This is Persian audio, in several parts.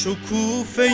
شکوفه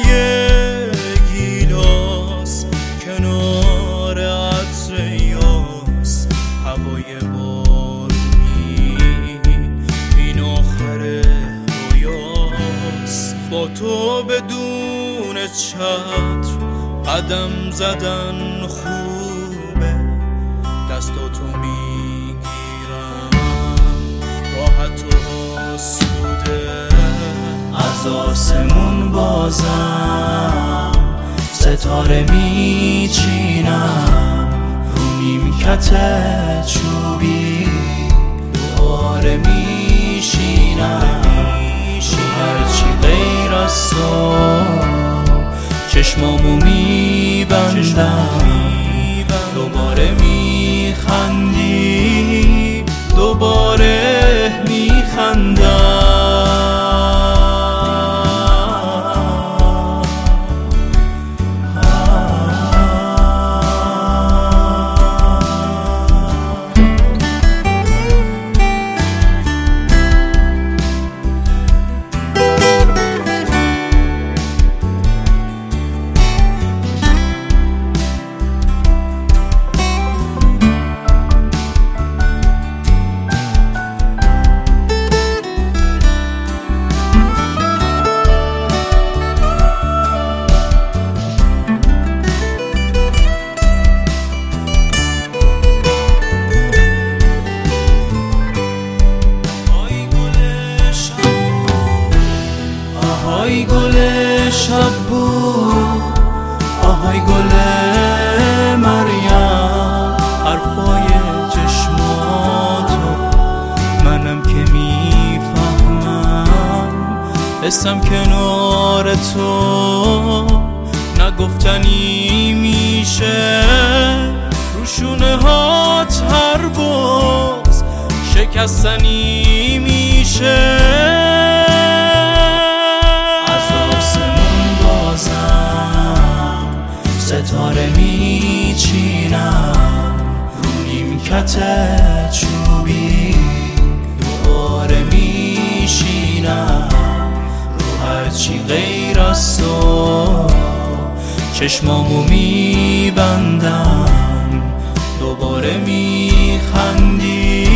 گیلاس کنار عطر یاس، هوای بارونی این آخر رویاس. با تو بدون چتر قدم زدن خوبه، دستاتو میگیرم راحت و آسوده. از آسمون بازم ستاره میچینم، رو نیمکت چوبی دوباره میشینم. هرچی غیر از تو چشمامو میبندم، دوباره میخندی دوباره میخندم. آهای گل شب بود، آهای گل مریم، حرفای چشماتو منم که میفهمم. حسم کنار تو نگفتنی میشه، رو شونه هات هر بغض شکستنی میشه. ستاره میچینم، رو نیمکت چوبی دوباره میشینم. رو هرچی غیر از تو چشمامو میبندم، دوباره میخندی